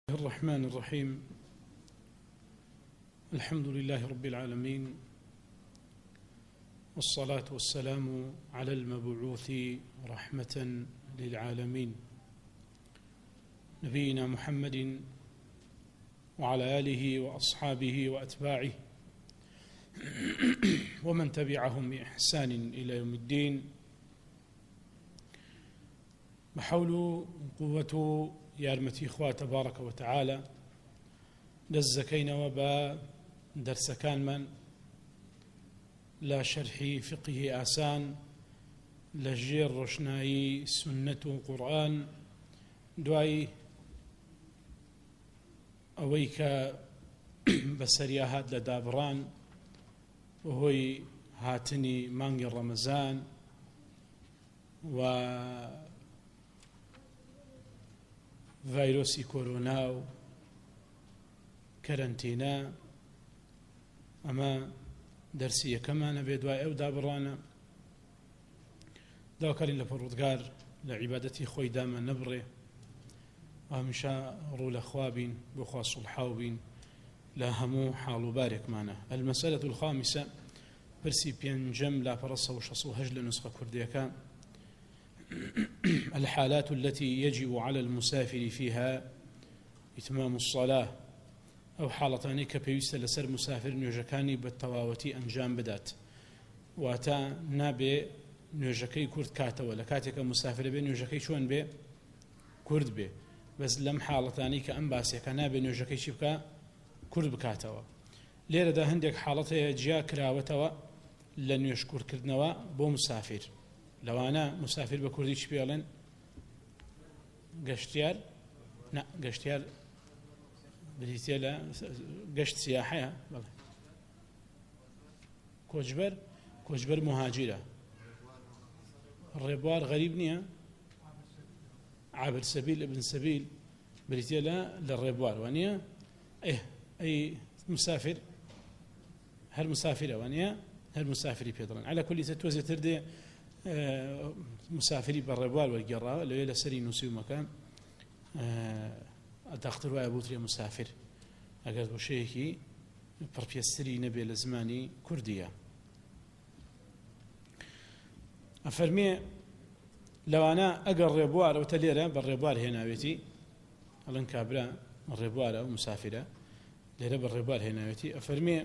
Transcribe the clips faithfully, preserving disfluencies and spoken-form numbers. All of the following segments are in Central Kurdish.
الرحمن الرحيم. الحمد لله رب العالمين، والصلاة والسلام على المبعوث رحمة للعالمين نبينا محمد وعلى آله وأصحابه وأتباعه ومن تبعهم بإحسان إلى يوم الدين. بحول قوة يارمتي إخوة تبارك وتعالى دزكين وبا درس كان من لا شرح فقه آسان لجير رشناي سنة قرآن دعي أويك بسرياهات لدابران وهوي هاتني مانجي رمضان و فيروسي كورونا و كارنتينا أما درسية كمان نبي دواء أو دابرانا داوكارين لفرودقار لعبادتي خوي داما نبري وهمشا رول أخوابين بخوا صلحاوبين لا همو حالو بارك معنا. المسألة الخامسة برسي بينجم لا فرصة وشصو هجل نسخة كردية كان الحالات التي يجب على المسافر فيها إتمام الصلاة أو حالتان كبيوست لسر مسافر نيوجكاني بالتواوتي أنجام بدات واتا نابي نيوجكي كرد كاتا ولا كاتك مسافر بي نيوجكي شون بي كرد بي بس لم حالتاني كأنباسي كنابي نيوجكي شبكا كرد بكاتوا ليرة دا هندك حالتها جيا كراوتوا لن يشكر كردنوا بو مسافر. لو أنا مسافر بكردي شبيالن قشتيار لا قشتيار بريتيلا قشت سياحية كوجبر كوجبر مهاجرة الربوار غريب نيا عبر سبيل ابن سبيل بريتيلا للربوار وانيا ايه اي مسافر هل مسافر وانيا هل مسافري بيضرن على كل تتوزي تردي مسافري بالربوال والجراء لو يلا سري نسيو مكان أدخل وأبوتري مسافر أجر بشيء بربيستري نبي لزماني كردية أفرمي لو أنا أجر ربوال أو تليرة بالربوال هنا بيتي ألين كابرا الربوال أو مسافرة ليرة بالربوال هنا بيتي أفرمي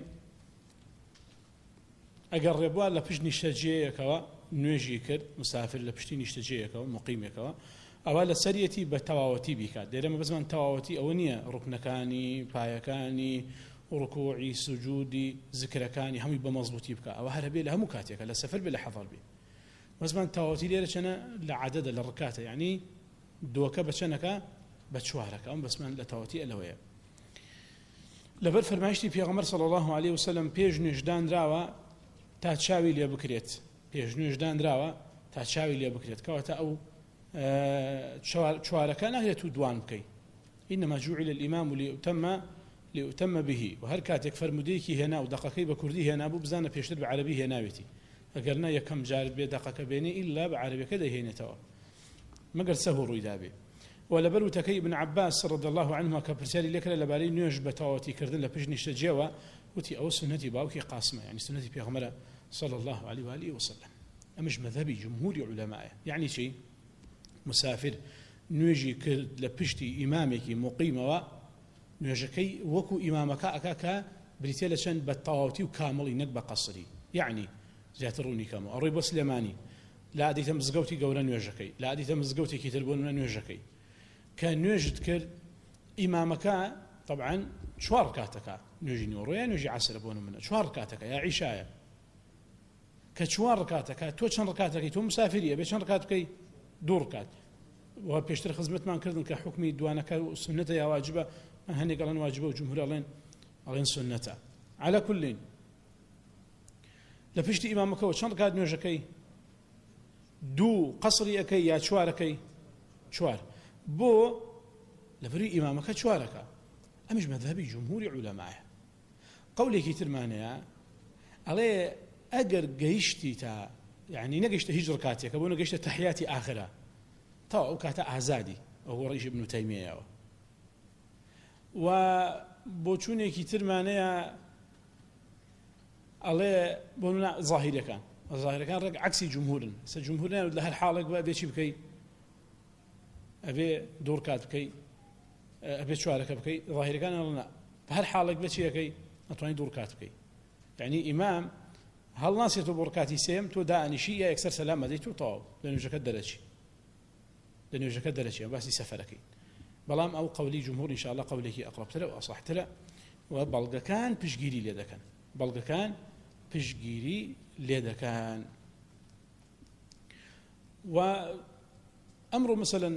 أجر ربوال لبجني شجية كوا نوێژی کرد مسافر لە پشتی نیشتەجێیەکەوە مقیمێکەوە ئەوە لە سەرەتی بە تەواوەتی بیکات. دێرەمە بزمان تەواوەتی ئەوە نییە ڕوکنەکانی پایەکانی ڕکوعی سوجودی زکرەکانی هەمووی بە مەزبوطی بکە ئەوە هەر هەبێ لە هەموو کاتێکە لە سەفەر بێ لە حەضەر بێ. بزمان تەواوەتی لێرە چەنە لە عەدەدە لە ڕکاتە یعنی دۆکە بە چەندەکە بە چوارەکە ئەم بەسمان لە تەواوەتی ئەلەوەیە. لەبەر فەرمایشتی پێغەمبەر صلی الله علیه وسلم پێش نوێژدانراوە تا چاوی لێ بکرێت پێش دانراوە تا چاوی لێ بکرێت کەواتە ئەو چوارەکە ناهێت و دوان بکەی. إنما جعل الإمام ليؤتم ليؤتم به و هەر کاتێک فەرمودەیەکی هێنا و دەقەکەی بە کوردی هێنا بوو بزانە پێشتر بە عەرەبی هێناوێتی ئەگەرنا یەکەم جارت بێ دەقەکە بێنێ ئیلا بە عەرەبیەکە دەیهێنێتەوە مەگەر سەهو ڕوویدا بێ. ولەبەر وتەکەی ابن عباس رضي الله عنهما کە پرسیاری لێ کرا لەبارەی نوێژ بە تەواوەتیکردن لە پشت نیشتەجێەوە وتی ئەوە سنەتی باوکی قاسمە یعنی سنەتی پێغەمبەرە صلى الله عليه وآله وسلم. أمش مذهبي جمهور علماء يعني شيء مسافر نوجي كرد لبشتي إمامك مقيمة نوجكي وكو إمامك أكاكا بريتيلشان بالطواوتي وكامل ينقب قصري يعني زياتروني كامل الريب سليماني لا أدي تمزقوتي قولا نوجكي لا أدي تمزقوتي كتربون نوجكي كان نوجد كرد إمامك طبعا شوار كاتك نوجي نورو يا نوجي عسر بون منه شوار كاتك يا عشاية كشوار ركعتك تو چند ركعتك تو مسافريه بشن ركعتك دو ركعت و پیشتر خدمت مان کردن که حکمی دوانه و سنت یا واجبه هني قالن واجبه وجمهور الين الين سنته على كل لفشتي امامك و چند ركعت نوجكي دو قصري اكي يا شواركي شوار بو لفري امامك شوارك امش مذهبي جمهور علماء قولي كتير مانع عليه أجر جيشتي تا يعني نجشت هجر كاتيك أبو نجشت تحياتي آخرة تو كاتا أعزادي وهو رئيس ابن تيمية و بۆ چوونێکی ترمانەیە ئەڵێ بۆ زاهیرەکان زاهیرەکان ڕێک عکسی جمهورن سە جمهورن لە هەر حاڵێک بە بێچی بکەیت ئەبێ دوور کات بکەیت ئەبێ چوارەکە بکەیت ظاهیرەکان ئەڵێ بە هەر حاڵێک بە چیەکەی ئەتوانیت دوور کات بکەیت یعنی ئیمام هەڵ ناسێتەوە بۆ ڕکاتی سێم تۆ دائنیشی یا یەکسەر سەلام ئەدەیت و تەواو لە نوێژەکەت دەرەچی لە نوێژەکەت دەرەچی باسی سەفەرەکەی بەڵام ئەو قەولی جمهور ئینشاءالله قەولێکی ئەقرەبترە و ئەصەحترە و بەڵگەکان پشگیری لێ دەکەن بەڵگەکان پشگیری لێ دەکەن و ئەمڕۆ مەسەلەن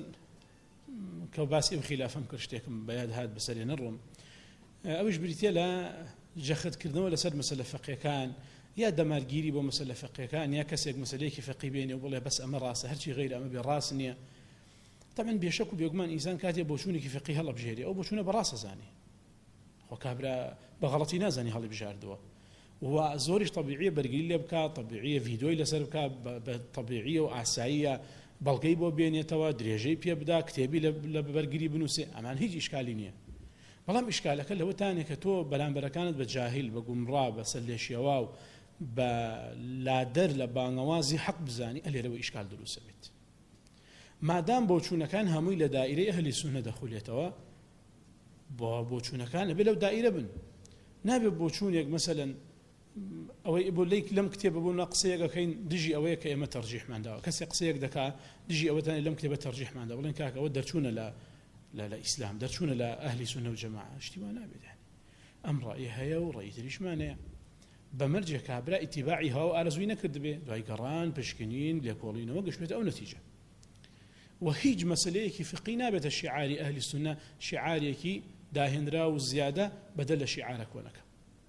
کە باسی ئەو خلافەم کرد شتێکم بەیاد هات بەسەرێ نەڕۆم ئەوش بریتە لە جەختکردنەوە لەسەر مەسەلە فەقیەکان یا دەمارگیری بۆ مەسەلە فەقیەکان یا کەسێک مەسەلەیەکی فەقی بێنێ و بڵێ بەس ئەمە ڕاستە هەرچی غەیرە ئەمە بێ ڕاست نییە طبعا بێشەک و بێگومان ئینسان کاتێ بۆ چوونێکی فەقی هەڵەبژێری ئەو بۆ چوونە بەڕاستە زانێ خۆ کابرا بە غەڵەتی نازانی هەڵی بژاردەوە و زۆریش طبیعیە بەرگری لێ بکات طبیعیە ڤیدۆی لەسەر بکات بە طبیعیە و ئاساییە بەڵگەی بۆ بێنێتەوە درێژەی پێ بدا کتێبی لە بەرگری بنووسێ ئەمان هیچ ئیشکالی نییە بەڵام ئیشکالەکە لەوەتانێک کە تۆ بەرامبەرەکانت بە جاهیل بە گومڕا بە سەرلێشیەوە و بە لادەر لە بانەوازی حەق بزانی ئەلێرەوە ئیشکال دروستە بێت مادام بۆچوونەکان هەمووی لە دائیرەی ئەهلی سونە دەخولێتەوە بۆ بۆچوونەکان ئەبێ لەو دائیرە بن نابێت بۆچوونێک مەسەلەن ئەوەی بۆ لێک لەم کتێبە بوو قسەیەکەکەین دژی ئەوەیە کە ئێمە تەرجیحمان داوە کەسێ قسەیەک دەکا دژی ئەوەتان لەم کتێبە تەرجیحمان دا بڵێن کاکە ئەوە دەرچوونە لە لە ئیسلام دەرچوونە لە ئەهلی سونە و جەماعە شتیوان نابێت ئەم ڕەئی هەیە و ڕەئی تریشمانەیە بەمەرجێک کابرا ئیتیباعی هەوا ئارەزووی نەکرد بێ دوای گەڕان پشکنین لێکۆڵینەوە گەشتێتە ئەو نەتیجە و هیچ مەسەلەیەکی فقی نابێتە شیعاری ئەهلی سونە شیعارێکی داهێنرا و زیادە بەدەل لە شیعارە کۆنەکە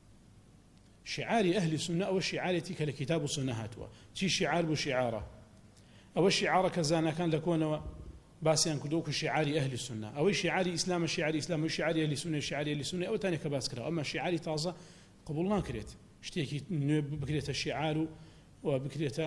شعاری ئەهلی سونە ئەوە شیعارێتی کە لە کتاب و سونە هاتووە چی شیعار بوو شیعارە ئەوە شیعارە کە زانەکان لە کۆنەوە باسییان کردو کە شیعاری ئەهلی سونە ئەوەی شیعاری ئیسلامە شیعاری ئیسلام و شیعاری ئەهلی سونە شیعاری ئەهلی سونە ئەوتانێک کە باس کرا ئەمە شیعاری تازە قبول ناکرێت شتێکی نوێ بکرێتە شیعار و بکرێتە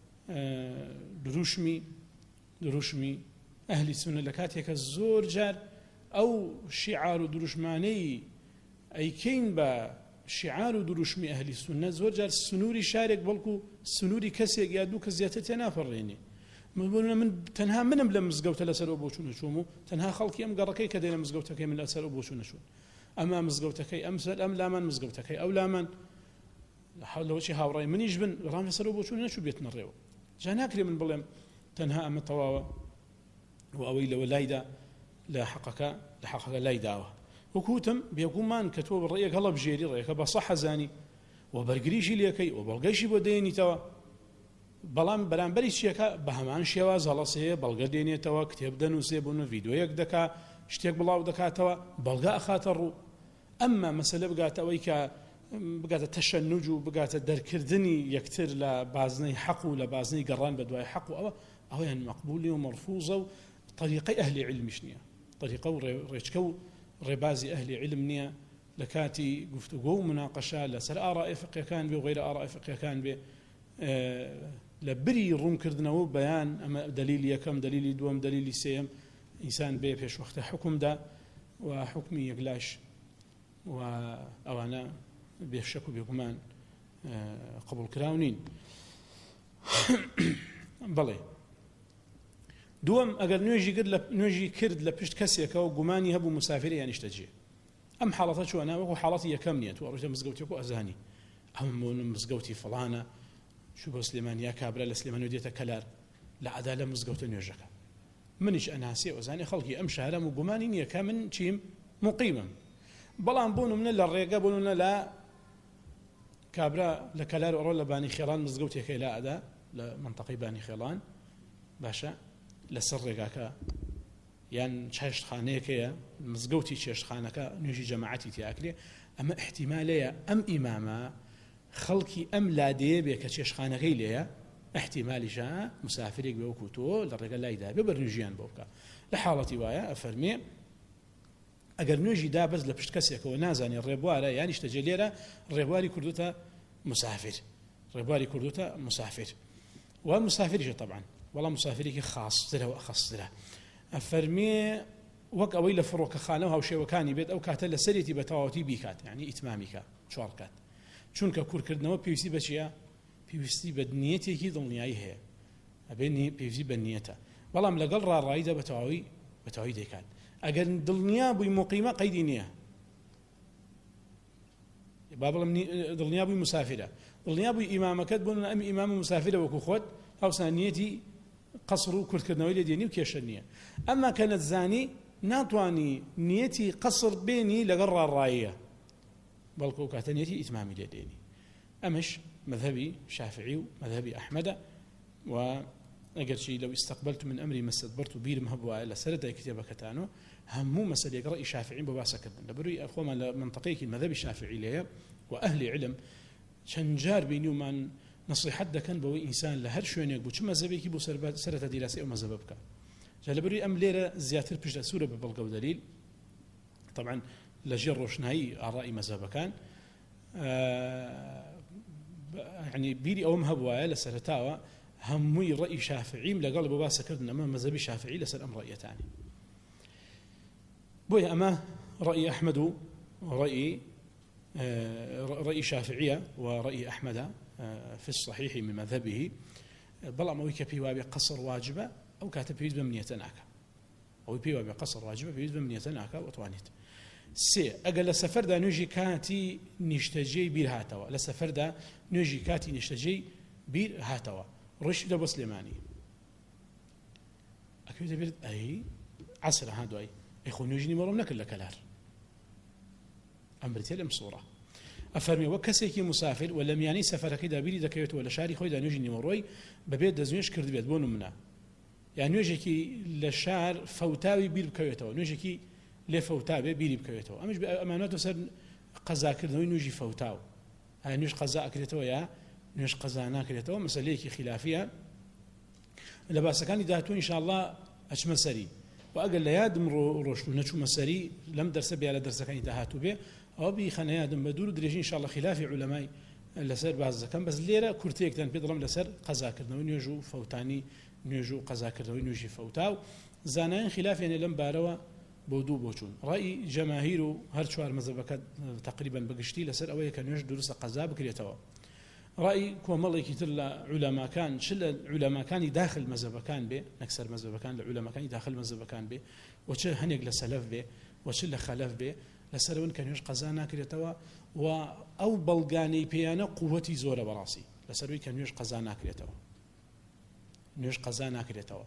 دروشمی دروشمی ئەهلی سونە لە کاتێکە زۆر جار ئەو شیعار و دروشمانەی ئەیکەین بە شیعار و دروشمی ئەهلی سونە زۆر جار سنووری شارێک بەڵکو سنووری کەسێک یا دوو کەس زیاتر تێناپەڕێنێ من تەنها منم لە مزگەوتە لەسەرەوە بۆ چوونە چووم و تەنها خەڵکی ئەم گەڕەکەی کە دێنە مزگەوتەکەی من لەسەرەوە بۆ چوونە چوون ئەمە مزگەوتەکەی ئەمسەر ئەم لامان مزگەوتەکەی ئەو لامان لەوەچی هاوڕای منیش بن ڕام لەسەرەوە بۆ چوونە نەچوو بێتنە ڕێوە جا ناکرێ من بڵێم تەنها ئەمە تەواوە و ئەوەی لەوە لایدا لە حەقەکە لە حەقەکە لای داوە وەکوتم بێگومان کە تۆ ڕێیەک هەڵە بژێری ڕێیەکە بە سەح حەزانی و بەرگریشی لێکەی و بەڵگەیشی بۆ دێنیتەوە بەڵام بەرامبەری چیەکە بە هەمان شێواز هەڵەسەیە بەڵگە دێنێتەوە کتێب دەنووسێ بوون ڤیدۆیەک دەکا شتێک بڵاو دەکاتەوە بەڵگە ئەخاتە ڕوو ئەمما مەسەلە بگاتەوەی کە بگاتە تەشەنوج و بگاتە دەرکردنی یەکتر لە بازنەی حەق و لە بازنەی گەڕان بە دوای حەق و ئەوە ئەویان مەقبولی و مەرفوزە و طریقەی ئەهلی علمیش نییە طریقە و ڕێچکە و ڕێبازی ئەهلی علم نییە لە کاتی گفتوگۆ و مناقەشە لەسەر ئاڕای فقیەکان بێ و غەیرە ئاڕای فقیەکان بێ لە بری ڕوونکردنەوە بەیان ئەمە دلیلی یەکەم دلیلی دووەم دلیلی سێم ئینسان بێ پێشوەختە حکومدا و حکمی یەکلاش و ئەوانە بێشەک و بێگومان قبول کراونین بەڵێ دووەم ئەگەر نوێژی کرد لە نوێژی کرد لە پشت کەسێکە و گومانی هەبوو مسافری یانیشتەجێ ئەم حاڵەتە چۆنە وەکو حاڵەتی یەکەم نییە تو ئەڕۆژە مزگەوتێک و ئەزانی ئەم مزگەوتی فڵانە شو بۆ سلێمانیا کابرا لە سلێمانۆ دێتە کەلار لە عەدا لە مزگەوتە نوێژەکە منیش ئەناسی ئەوزانی خەڵکی ئەم شارەم و گومانی نییە کە من چیم مقیمم بەڵام بۆن منە لە ڕێگە بۆنە لە کابرا لە کەلار ئەڕۆ لە بانی خێڵان مزگەوتێکی لە ئەدا لە منتەقەی بانی خێڵان باشە لەسەر ڕێگاکە یان چێشتخانەیەکەیە مزگەوتی چێشتخانەکە نوێژی جەماعەتی تیاکرێ ئەمە احتیمالەیە ئەم ئیمامە خەڵکی ئەم لادەیە بێ کە چێشتخانەکەی لێیە احتیمالیشە مسافرێک بێ وەکو تۆ لە ڕێگە لایدا بێ بەرنوێژیان بۆ بکە لە حاڵەتی وایە ئەفەرمێ ئەگەر نوێژی دا بەس لە پشت کەسێکەوە نازانێ ڕێبوارە یانیشتەجێ لێرە ڕێبواری کردوتە مسافر ڕێبواری کردوتە مسافر و مسافریشە طبعا والله مسافرێکی خاصترە و ئەخەسترە ئەفەرمێ وەک ئەوەی لە فڕۆکەخانە و هاوشێوەکانی بێت ئەو کاتە لە سەرێتی بە تەواوەتی بیکات یعنی ئیتمامیکە چوار بکات چونکە کوورکردنەوە پێویستی بە چییە پێویستی بە نیەتێکی دڵنیایی هەیە ئەبێ پێویستی بە نیەتە بەڵام لەگەڵ ڕاڕاییدا بە تەواوی بە تەواوی دەیکات ئەگەر دڵنیا بووی موقیمە قەیدی نییە با بڵم دڵنیا بووی مسافرە دڵنیا بووی ئیمامەکەت بوون ئەم ئیمام مسافرە وەکو خۆت هەوسان نیەتی قەسڕ و کوردکردنەوەی لێ دێنی و کێشە نییە ئەمما کە نەتزانی ناتوانی نیەتی قەسڕ بێنی لەگەڵ ڕاڕاییە بەڵکو کاتە نیەتی ئیتمامی لێ دێنی ئەمەش مذهبی شافعی و مذهبی ئەحمەدە و ئەگەر چی لو استقبلت من أمري ما استدبرت بیرم هەبووە لە سەرەتای کتێبەکەتانەوە هەموو مەسەلێک ڕەئی شافعی بۆ باسەکردن لەبەروی ئەخۆمان لە منطقەیەکی مەذهبی شافعی لێیە و ئەهلی علم چەند جار بینی ومان نصیحەت دەکەن بەوەی ئینسان لە هەر شوێنێک بوو چ مەذهبێکی بۆ سەرەتا دیراسی ئەو مەذهبە بکە جا لەبەروی ئەم لێرە زیاتر پشت ئەسوورە بە بەڵگە و دەلیل طبعا لەژێر ڕۆشنایی ئاڕای مەذهبەکان يعني بیری ئەوم هەبووە لە سەرەتاوە هەمووی ڕەئی شافعیم لەگەڵ بۆ باسەکردن ئەمە مەذهبی شافعی لەسەر ئەم ڕەئیەتانی بۆیە ئەمە ڕەئی ئەحمەد و ڕەئی ڕەئی شافعیە و ڕەئی ئەحمەدە في الصحيح من مذهبه بەڵام ئەوەی کە پێی وابێ قەسڕ واجبە ئەو کاتە پێویست بە منیەتە ناکە ئەوەی پێی وابێ قەسڕ واجبە پێویست بە منیەتە ناکە وەتوانێت سێ ئەگەر لە سەفەردا نوێژی کاتی نیشتەجێی بیر هاتەوە لە سەفەردا نوێژی کاتی نیشتەجێی بیر هاتەوە ڕۆژی لە بۆ سلێمانی ئەکەوێت دەبێت ئەی عەسرە ها دوای ئەی خۆ نوێژی نیمەڕۆم نەکرد لە کەلار ئەم بریتێ لەم سوورە ئەفەرمێ وەک کەسێکی مسافر و لە میانەی سەفەرەکەیدا بیری دەکەوێتەوە لە شاری خۆیدا نوێژی نیمەڕۆی بەبێت دەستنوێژ کردبێت بۆ نمونە یان نوێژێکی لە شار فەوتاوی بیر بکەوێتەوە نوێژێکی لێ فەوتابێ بیری بکەوێتەوە ئەمەش ئەمانەتەوە سەر قەزاکردنەوەی نوێژی فەوتاو ها نوێژ قەزا ئەکرێتەوە یا نوێژ قەزا ناکرێتەوە مەسەلەیەکی خلافیە لە باسەکانی داهاتوو ئینشاءالله ئەچمە سەری و ئەگەر لە یادم ڕۆشتوو نەچوومە سەری لەم دەرسە بیا لە دەرسەکانی داهاتوو بێ ئەوە بیخەنە یادم بە دوور و درێژی ئینشاءالله خلافی عولەمای لەسەر باز دەکەم بەس لێرە کورتەیەکتان پێ دەڵێم لەسەر قەزاکردنەوەی نوێژ و فەوتانی نوێژ و قەزاکردنەوەی نوێژی فەوتاو زانایان خلافیانێ لەم بارەوە بۆ دوو بۆچوون ڕای جەماهیر و هەر چوار مەذهبەکە تقریبا بەگشتی لەسەر ئەوەیە کە نوێژ دروستە قەزا بکرێتەوە ڕای کۆمەڵێکی تر لە عولەماکان چ لە عولەماکانی داخل مەذهبەکان بێ نەکسەر مەذهبەکان لە عولەماکانی داخل مەذهبەکان بێ و چ هەنێک لە سەلەف بێ و چ لە خەلەف بێ لەسەرەوەن کە نوێژ قەزا ناکرێتەوە و ئەو بەڵگانەی پێیانە قووەتی زۆرە بەڕاستی لەسەروی کە نوێژ قەزا ناکرێتەوە نوێژ قەزا ناکرێتەوە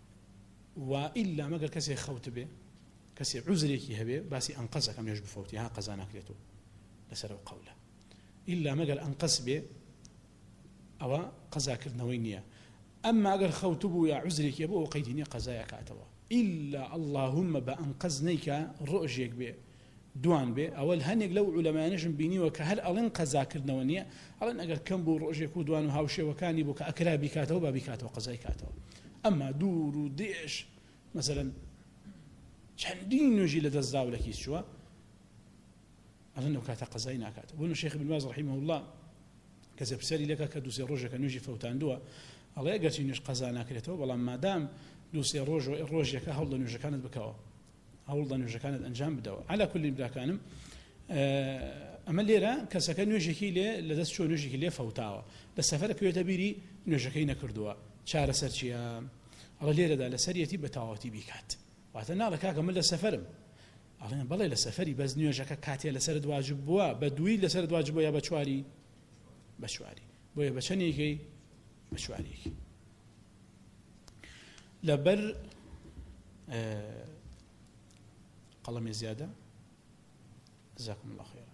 و ئیلا مەگەر کەسێک خەوت بێ کەسێک عوزرێکی هەبێ باسی ئەنقەزەکەم نوێژ بفەوتی ها قەزا ناکرێتەوە لەسەر ئەو قەولە ئیلا مەگەر ئەنقەس بێ ئەوە قەزاکردنەوەی نییە ئەمما ئەگەر خەوت بوو یا عوزرێکی بۆ ئەو قەیدی نییە قەزایە کاتەوە ئیلا اللهم بە ئەنقەز نەیکە ڕۆژێک بێ دوان بێ ئەوەل هەنێک لەو عولەمایانەشم بینیوە کە هەر ئەڵێن قەزاکردنەوە نییە ئەڵێن ئەگەر کەم بوو ڕۆژێک و دوان و هاوشێوەکانی بوو کە ئەکرا بیکاتەوە با بیکاتەوە قەزای کاتەوە ئەمما دوور و دێش مەسەلەن چەندین نوێژی لە دەستدا و لە کیس چووە ئەڵێن ئەو کاتە قەزای ناکات بۆ شێخ ابن باز رحیمه الله کەسێ پرسیاری لەکە کە دووسێ ڕۆژێکە نوێژی فەوتاندووە ئەڵێ ئەگەرچی نوێژ قەزا ناکرێتەوە بەڵام مادام دووسێ ڕۆژ ڕۆژێکە هەوڵ لە نوێژەکانت بکەوە هەوڵ لە نوێژەکانت ئەنجام بدەوە على کولی براکانم ئەمە لێرە کەسەکە نوێژێکی لێ لە دەست چۆ نوێژێکی لێ فەوتاوە لە سەفەرە کوێتە بیری نوێژەکەی نەکردووە چارەسەر چییە ئەڵە لێرەدا لە سەرەتی بە تەواوەتی بیکات واتە ناڵە کاکە من لە سەفەرم ئەڵێن بەڵێ لە سەفەری بەس نوێژەکە کاتێ لەسەر واجب بووە بە دووی لەسەر واجب بووە یا بە چواری بە چواری بۆیە بە چەندێکی بە چواریەکی لەبەر قەڵەمی زیادە جزاکم الله خێرا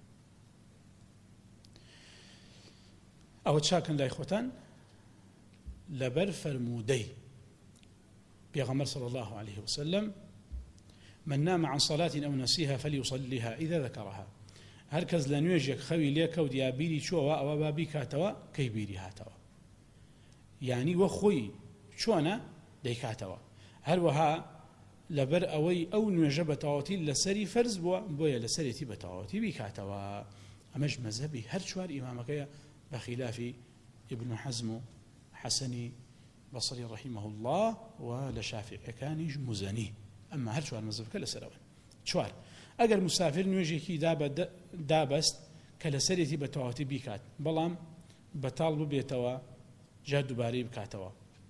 ئەوە چاکن لای خۆتان لەبەر فەرموودەی پێغەمبەر صلى الله عليه وسلم من نام عن صلاة أو نسيها فليصليها إذا ذكرها هر کەس لە نوێژێک خەوی لێ کەوت یا بیری چۆوە ئەوە با بیکاتەوە کەی بیری هاتەوە یعنی وە خۆی چۆنە دەیکاتەوە هەروەها لەبەر ئەوەی ئەو نوێژە بە تەواوەتی لەسەری فەرز بووە بۆیە لەسەرێتی بە تەواوەتی بیکاتەوە ئەمەش مەذهبی هەر چوار ئیمامەکەیە بە خلافی ابن حەزم و حەسەنی بەسری رحمه الله و لە شافعیەکانیش موزەنی ئەمما هەر چوار مەزهبەکە لەسەرەوە. چوار ئەگەر مسافر نوێژێکی دابەست کە لەسەرێتی بە تەواوەتی بیکات بەڵام بەتاڵ ببێتەوە جا دووبارەی بکاتەوە.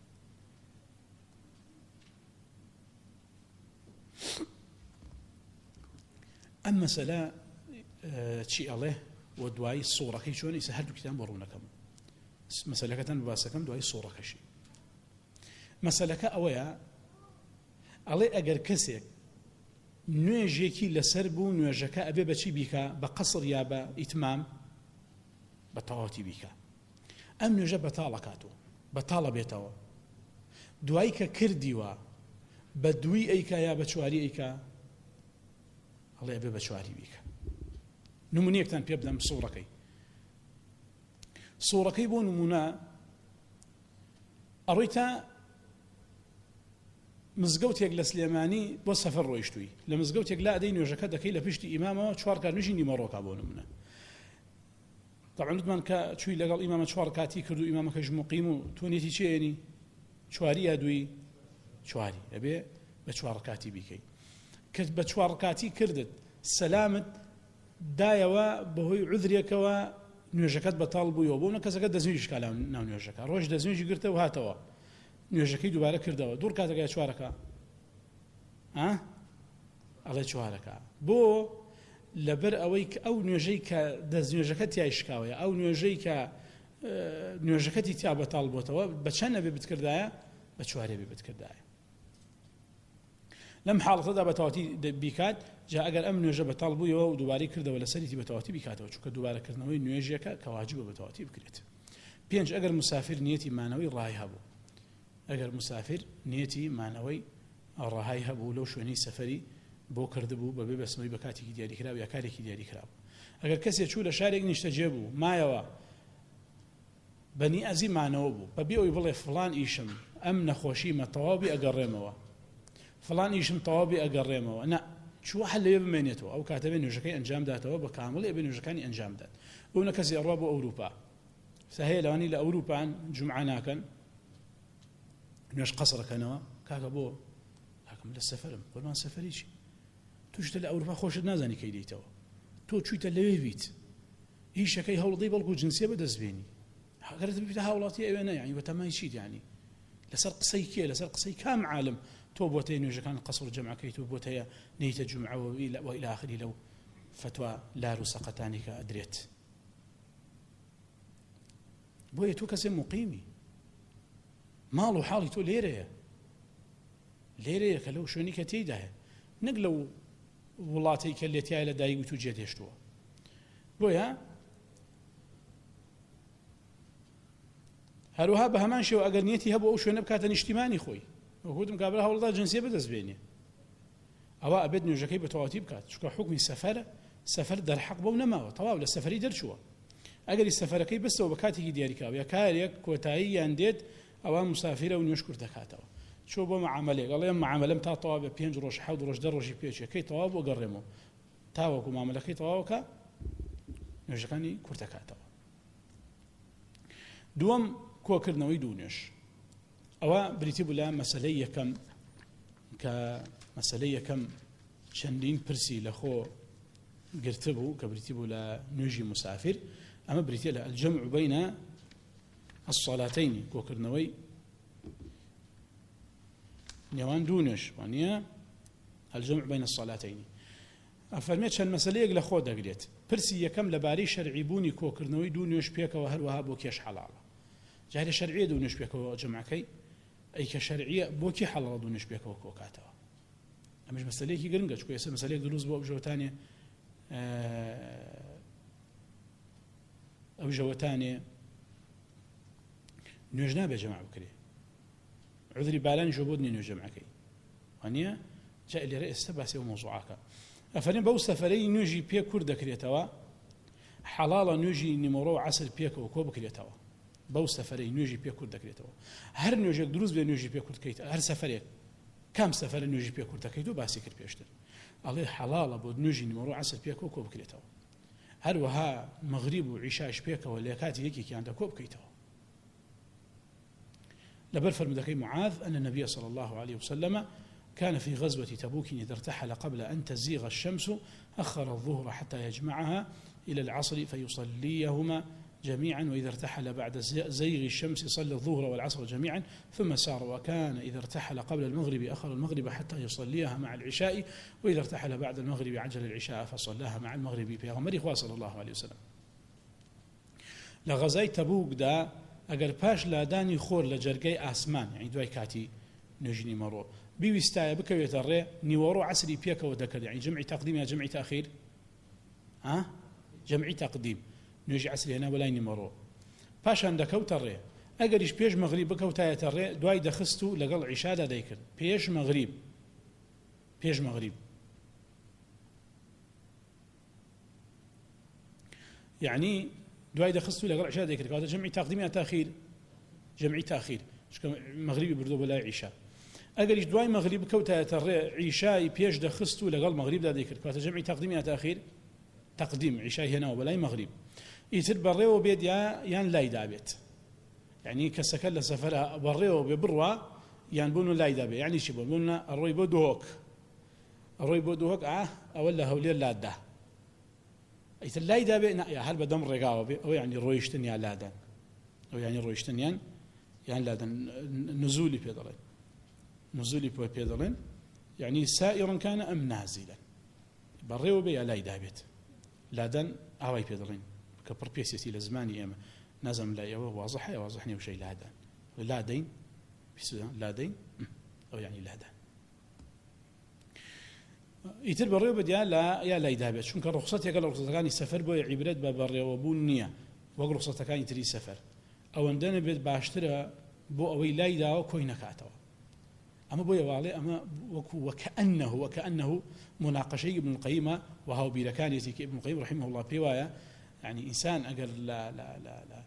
ئەم مەسەلە چی ئەڵێ و دوای سوورەکەی چۆن ئیسا هەردوو کتان بۆ ڕوونەکەم مەسەلەکەتان باسەکەم دوای سوورەکەشی. مەسەلەکە ئەوەیە ئەڵێ ئەگەر کەسێک نوێژێکی لەسەر بوو نوێژەکە ئەبێ بەچی بیکە بە قەسڕ یا بە ئیتمام بە تەواوەتی بیکە ئەم نوێژە بەتاڵە کاتەوە بەتاڵە بێتەوە. دوایی کە کردیوە بە دووی ئەیکا یا بە چواری ئەیکا ئەڵێ ئەبێ بە چواری بیکە. نمونەیەکتان پێ بدەم سوورەکەی. سوورەکەی بۆ نمونە ئەڕۆی تا مزگەوتێک لە سلێمانی بۆ سەفەر ڕۆیشتووی لە مزگەوتێک لا ئەدەی نوێژەکە دەکەی لە پشتی ئیمامەوە چوار کات نوێژی نیمەڕۆکا بۆ نمونە. طبعا وتمان کە چووی لەگەڵ ئیمامە چوار کاتی کرد و ئیمامەکەش مقیم و تۆنێتی چێنی چواری یا دوی چواری ئەبێ بە چوار کاتی بیکەی. کرد بە چوار کاتی کردت سەلامت دایەوە بەهۆی عودرێکەوە نوێژەکەت بەتاڵ بوویەوە بۆ نە کەسەکە دەزنوێژی کالا ناو نوێژەکە ڕۆژ دەزنوێژی گرتە و هاتەوە نوێژەکەی دووبارە کردەوە دوور کاتەکە چوارەکە ئەڵێ چوارەکە بۆ لەبەر ئەوەی کە ئەو نوێژەی کە دەستنوێژەکە تیای شکاوەیە ئەو نوێژەی کە نوێژەکەتی تیا بەتاڵ بۆتەوە بە چەند ئەبێ بتکردایە بە چوارێ بێ بتکردایە. لەم حاڵەتەدا بەتەواوەتی بیکات جا ئەگەر ئەم نوێژە بەتاڵ بوویەوە و دووبارەی کردەوە لەسەریتی بەتەواوەتی بیکاتەوە چونکە دووبارەکردنەوەی نوێژێکە کە واجبە بەتەواوەتی بکرێت. پێنج ئەگەر مسافر نیەتی مانەوەی ڕای هەبوو ئەگەر مسافر نیەتی مانەوەی ڕاهای هەبوو لەو شوێنەی سەفەری بۆ کردبوو بەبێ بەسمەی بە کاتێکی دیاریکراوە یا کارێکی دیاریکراوە. ئەگەر کەسێک چوو لە شارێک نیشتەجێ بوو مایەوە بەنی ئەزی مانەوە بوو بەبێ ئەوی بڵێ فڵان ئیشم ئەم نەخۆشیمە تەواوی ئەگەڕێمەوە فڵان ئیشم تەواوی ئەگەڕێمەوە نا چوە هەل لەوێ بمێنێتەوە ئەو کاتە بێ نوێژەکەی ئەنجام داتەوە بە کامڵ ئەبێ نوێژەکانی ئەنجام دات. بۆ نە کەسی ئەڕوا بۆ ئەوروپا سەهەیە لەوانی لە ئەوروپان جومعە ناکەن نوێژ قەسڕەکەنەوە کاکە بۆ کاکەم لە سەفەرم قوربان سەفەری چی توشتە لە ئەوروپا خۆشت نازانی کەی دەیتەوە تۆ چوویتە لەوێ بیت هیچەکەی هەوڵدەی بەڵکو جنسیە بەدەستبێنی هەگەرت ببیتە هاوڵاتی ئەوێ نە یعنی بەتەمای چیت یعنی لەسەر قسەی کێ لەسەر قسەی کام عالم تۆ بۆتەی نوێژەکان قەسڕ جەمعەکەی تۆ بۆتەیە نەیتە جومعەوە وإلى آخره لەو فتوى لار و سەقەتانی کە ئەدرێت. بۆیە تۆ کەسێ مقیمی ماڵ و حاڵی تۆ لێرەیە لێرەیە کە لەو شوێنی کە تێیدایە نەک لەو وڵاتی کە لێتیایە لە دایک و تو جێدێشتووە. بۆیە هەروها بە هەمان شێوە ئەگەر نیەتی هەبوو ئەو شوێنە بکاتە نیشتیمانی خۆی وەکوتم کابرا هەوڵدا جنسیە بەدەستبێنێ ئەوە ئەبێت نوێژەکەی بە تەواوەتی بکات چونکە حوکمی سەفەرە سەفەر دەرحەق بەو نەماوە تەواو لە سەفەری دەرچووە. ئەگەری سەفەرەکەی بستەوە بە کاتێکی دیاریکراوە یا کارێک کۆتایی یان دێت ئەوە مسافرە و نوێژ کورت دەکاتەوە چۆ بۆ معاملەیەک ئەڵێ معاملەم تا تەواو بە پێنج ڕۆژ حەوت ڕۆژ دە ڕۆژی پێچەکەی تەواو بۆ گەڕێمەوە تاوەکو معاملەکەی تەواوکە نوێژەکانی کورت دەکاتەوە. دووەم کۆکردنەوەی دوو نوێژ ئەوە بریتی بوو لە مەسەلەی یەکەم کە مەسەلەی یەکەم چەندین پرسی لە خۆ گرتبوو کە بریتی بوو لە نوێژی مسافر ئەمە بریتە لە الجەمع بین الصلاتین کۆکردنەوەی نێوان دوو نوێژ وانە الجەمع بین الصلاتین. ئەفەرمێت چەند مەسەلەیەک لە خۆ دەگرێت. پرسی یەکەم لەبارەی شەرعی بوونی کۆکردنەوەی دوو نوێژ پێکەوە هەروەها بۆ کێش حەڵاڵە. جارێ شەرعیە دوو نوێژ پێکەوە جەمعەکەی ئەی کە شەرعیە بۆ کی حەڵاڵە دوو نوێژ پێکەوە کۆکاتەوە. ئەمەش مەسەلەیەکی گرنگە چونکە ئێستا مەسەلەیەک دروست بۆ ئەو ژەوتانێ ئەو ژەوەتانێ نوێژ نابێ جەمع بکرێ عذری بالانی ژۆ بۆ دنێ نوێژ جەمعەکەی وانە جا لێرە ئێستا باسی ئەو مۆزوعاکە ئەفەرمێن بەو سەفەرەی نوێژی پێ کورد دەکرێتەوە حەڵاڵە نوێژی نیمەڕۆ و عەسر پێکەوە کۆ بکرێتەوە. بەو سەفەرەی نوێژی پێ کورد دەکرێتەوە هەر نوێژێک دروست بێ نوێژی پێ کورد کەیت هەر سەفەرێک کام سەفەرە نوێژی پێ کورد دەکەیت و باسی کرد پێشتر ئەڵێ حەڵاڵە بۆ نوێژی نیمەڕۆ و عەسر پێکەوە کۆ بکرێتەوە هەروەها مەغریب و عیشاش پێکەوە لە کاتی یەکێکیان دەکۆ بکەیتەوە. لەبەر فەرمودەکەی معاذ أن النبي صلى الله عليه وسلم كان في غزوة تبوك إذا ارتحل قبل أن تزيغ الشمس أخر الظهر حتى يجمعها إلى العصر فيصليهما جميعا، وإذا ارتحل بعد زيغ الشمس صلى الظهر والعصر جميعا ثم سار، وكان إذا ارتحل قبل المغرب أخر المغرب حتى يصليها مع العشاء، وإذا ارتحل بعد المغرب عجل العشاء فصلاها مع المغرب. في غمر صلى الله عليه وسلم لغزاي تبوك دا أجر باش لاداني خور لجرجي آسمان، يعني دواي كاتي نجني مرو بيستايا بكويت الري نيورو عسري بيك ودكر، يعني جمع تقديم يا جمع تأخير؟ ها؟ جمع تقديم نجي عسري هنا ولا نمرو باش عند كوت الري أجريش بيش مغرب بكوتاية الري دواي دخستو لقل عشاء دايكر بيش مغرب بيش مغرب يعني دواي دخستو لقل عشاء دايكر كوتا جمع تقديم يا تأخير؟ جمع تأخير مغربي بردو بلا عشاء. أجريش دواي مغرب كوتاية الري عشاء بيش دخستو لقل مغرب دايكر كوتا جمع تقديم يا تأخير؟ تقديم عشاء هنا وبلاي مغرب يتر بريو بيد يا يان لاي دابت، يعني كسكل سفرها بريو ببروا يان بونو لاي دابت، يعني شي بقولنا الروي بودوك الروي بودوك اه اولا هولي لادا يتر لاي دابت يا هل بدم رقاوه او يعني رويشتن يا لادا او يعني رويشتن يان يعني لادا نزولي بيدلين نزولي بيدلين يعني سائرا كان ام نازلا بريو بي لاي دابت لادن أواي بيدرين كبربيسيتي لزماني أما نازم لا يوا واضح يا واضحني وشيء لادن لادين لادين أو يعني لادن يتر بريو بديا لا يا لا يدابت شون كرخصتي قال رخصتي كان السفر بو عبرت ببريو وبونية وقال رخصتي كان يتري سفر أو عندنا بيت باشترى بو أوي لا يداو كوينة كاتوا أما بويا والي أما وكأنه وكأنه مناقشة ابن القيم وهو بلكانيتي ابن القيم رحمه الله بيوايا، يعني إنسان أجر لا لا لا لا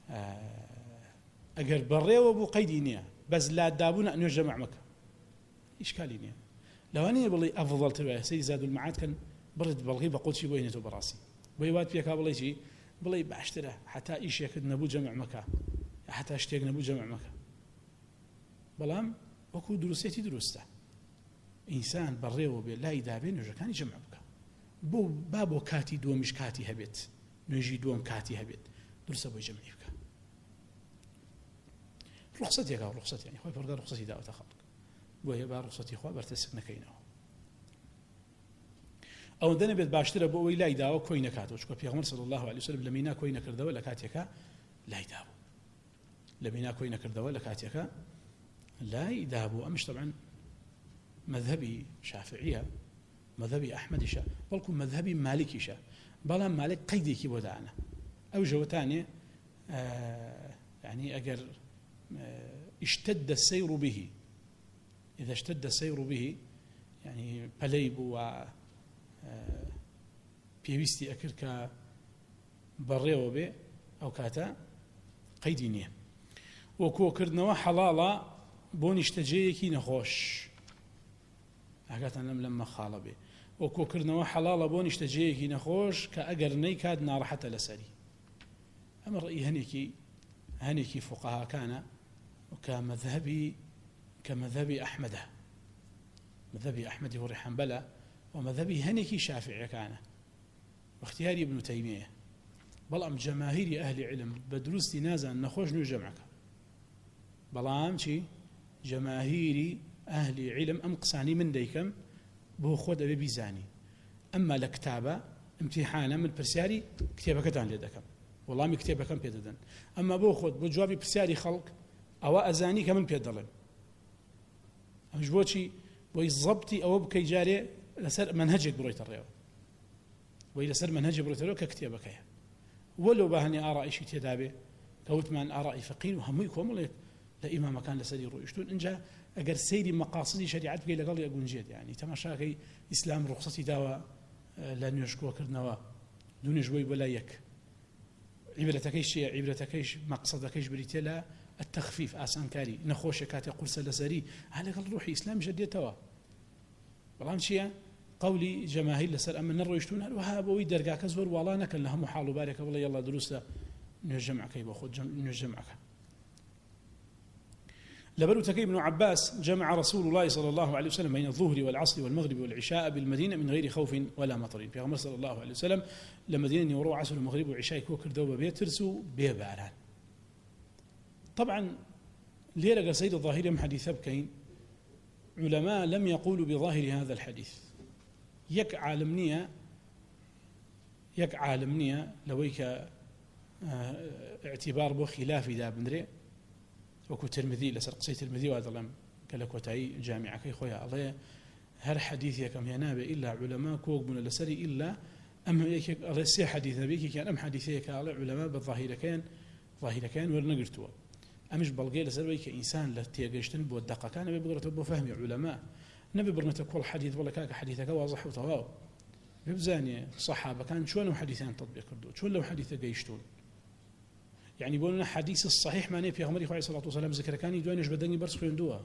أجر بري وابو قيدينيا بس لا دابونا أن يجمع مكة إشكالينيا لو أني بلي أفضل تبع سيد زاد المعاد كان برد بلغي بقول شيء بينته براسي بيوات فيك بلي شيء بلي باشتره حتى إيش يكد نبو جمع مكة حتى اشتيق نبو جمع مكة بلام وكو دروسيتي درسته إنسان بريو لا يدابين نجا كان يجمع بك بو بابو كاتي دو مش كاتي هبت نجي دوم كاتي هبت درس ابو يجمع بك رخصتي يا رخصتي يعني خوي فرد رخصتي داو تخلق بو با رخصتي خو برتسك نكينه او دنا بيت باشترى بو لا يداو كوينه كاتو شكو بيغمر صلى الله عليه وسلم لمينا كوينه كردا ولا كاتيكا لا يداو لمينا كوينه كردا ولا كاتيكا لا يدابو أمش طبعا مذهبي شافعية مذهبي أحمد شا بلكم مذهبي مالكي شا بلا مالك قيدي كي بدانا أو جوتاني آه يعني أجر آه اشتد السير به إذا اشتد السير به يعني بليب و آه بيويستي أكركا بريو به أو كاتا قيدينيه وكو كردنوا حلالا بون اشتجيكي نخوش حقاتنا لم لما خالبه وكو كردنوا حلالا بون اشتجيكي نخوش كأجر نيكاد نارحة لسري أما الرأي هنيكي هنيكي فقهاء كان وكمذهبي كمذهبي أحمد مذهبي أحمد هو حنبلة ومذهبي هنيكي شافعي كان واختياري ابن تيمية بلام جماهير أهل علم بدروستي نازا نخوش نجمعك بلام شي جماهيري أهل علم أم قصاني من ديكم بو خود أبي بيزاني أما لكتابة امتحانا من برسياري كتابة كتان لدكم والله مي كتابة كم بيددن أما بو خود بو جوابي برسياري خلق أو أزاني كمن بيدلن مش بوشي بو يزبطي أو بكي جاري لسر منهجك برويت الريو وإلى سر منهج برويت الريو ككتابة كيها ولو بهني آراء شيء تدابه كوت من آراء فقيه وهم يكون ملك لا إمام كان لسري رؤيشتون إنجا أجر سيدي مقاصدي شريعة بقي لقال يقول جد يعني تماشاكي إسلام رخصتي داوا لأن يشكو كرنوا دون جوي ولا يك عبرتكيش عبرتكيش مقصدكيش بريتلا التخفيف آسان كاري نخوش كاتي قرص لسري على قال روحي إسلام جديد توا والله شيء قولي جماهير لسر أما نرويشتون وهذا ويدر جاك زور والله نكل لهم حال بارك والله يلا دروسه نجمعك يبغى خد نجمعك لبروتك ابن عباس جمع رسول الله صلى الله عليه وسلم بين الظهر والعصر والمغرب والعشاء بالمدينة من غير خوف ولا مطر. في غمر صلى الله عليه وسلم لما دينني وروع عصر المغرب والعشاء كوكر دوبة بيترسوا بيباران. طبعا ليرى سيد الظاهري من حديث بكين علماء لم يقولوا بظاهر هذا الحديث. يك عالمنية يك عالمنية لويك اه اعتبار بو خلاف ذا بندري وكو ترمذي لسر قصي ترمذي وهذا لم قالك وتعي جامعة كي خويا الله هر حديث يكم ينابه إلا علماء كوك من لسري إلا أم يك الله سي حديث نبيك كان أم حديثيك على علماء بالظاهرة كان ظاهرة كان ورنقرتوا أمش بلغي لسر ويك إنسان لتيجشتن بود دقة كان بيقدر بو فهم علماء نبي برنت كل حديث ولا كاك حديثك واضح وتواو ببزاني صحابة كان شلون حديثين تطبيق كردو شلون لو حديثه جيشتون يعني بقولنا حديث الصحيح ما نبي غمري عليه الصلاة والسلام ذكر كان يدوانش بدني برس خيندوها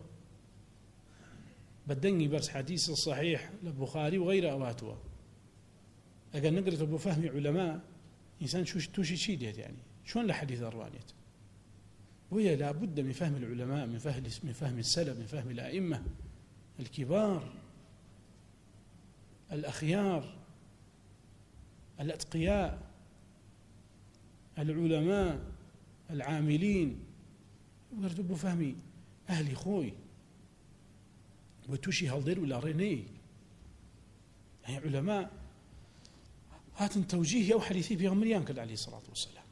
بدني برس حديث الصحيح للبخاري وغيره أواتوا أجل نقرأ بفهم علماء إنسان شو توشي شيء يعني شلون لحديث الروانيت وهي لابد من فهم العلماء من فهم من فهم السلف من فهم الأئمة الكبار الأخيار الأتقياء العلماء العاملين وقرتوا بفهمي أهلي خوي وتوشي هالدير ولا ريني هي علماء هات توجيه أو حديثي في غمريان كد عليه الصلاة والسلام